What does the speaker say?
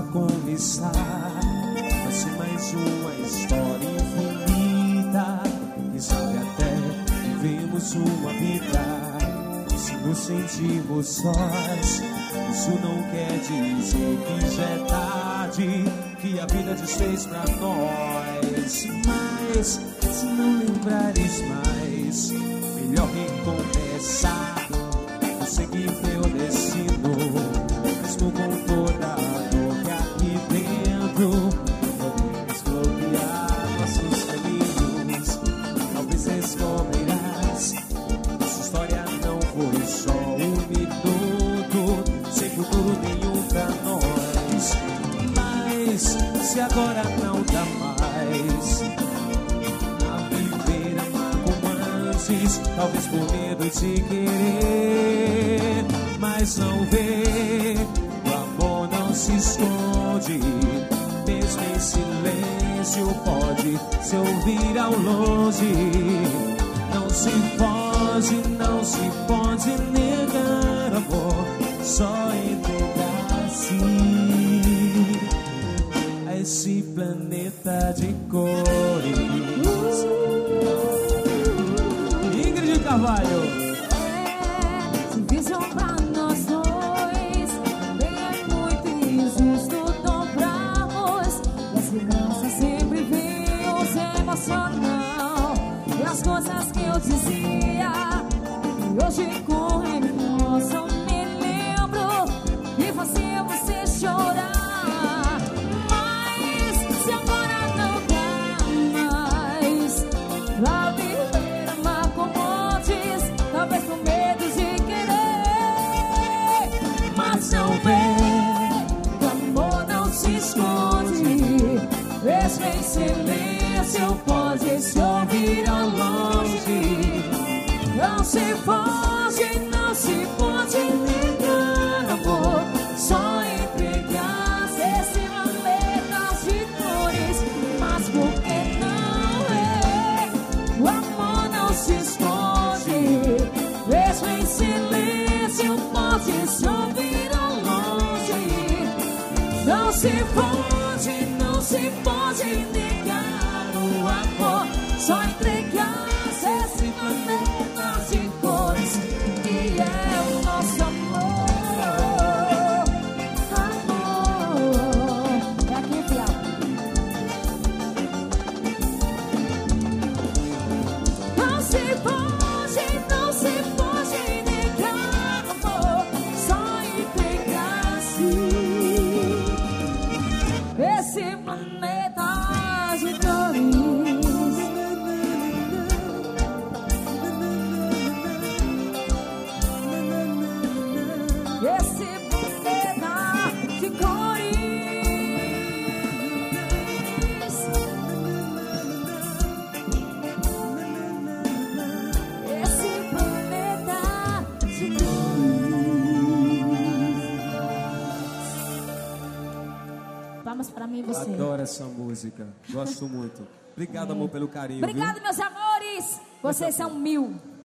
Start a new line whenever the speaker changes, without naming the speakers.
como está. Vai ser mais uma história infinita. Quem sabe até vivemos uma vida. Se nos sentimos sós, isso não quer dizer que já é tarde, que a vida desfez pra nós. Mas se não lembrares mais, melhor recomeçar, conseguir teu destino, mesmo com toda a dor que aqui dentro. Podemos bloquear nossos caminhos, talvez descobrirás. Nossa história não foi só um minuto, sem futuro nenhum pra nós. Mas se agora não dá mais a viver, amar como antes, talvez por medo de querer, mas não vê, o amor não se esconde, mesmo em silêncio pode se ouvir ao longe. Não se pode negar amor, só entregar-se a esse planeta de cores. Ingrid Carvalho.
Visão pra nós dois, também é muito injusto dobrarmos. E as crianças sempre vinham se emocionar. E as coisas que eu dizia, e hoje com emoção me lembro, e fazia você chorar. Mas se agora não dá mais pra viver, amar como antes, talvez com medo de querer, mas não vê, o amor não se esconde, mesmo em silêncio pode se ouvir ao longe. Não se pode negar amor, só entregar-se esse planeta de cores. Mas por que não é? O amor não se esconde, mesmo em silêncio pode se ouvir ao longe. Não se pode negar o amor, só entregar-se esse planeta de cores, que é o nosso amor. Amor, é aqui, fiel. Não se pode negar amor, só entregar-se esse planeta de cores. Esse planeta de cores. Esse planeta de cores. Palmas pra mim e você.
Adoro essa música, gosto muito. Obrigado, amor, pelo carinho.
Obrigado,
viu?
meus amores. Vocês são 1000.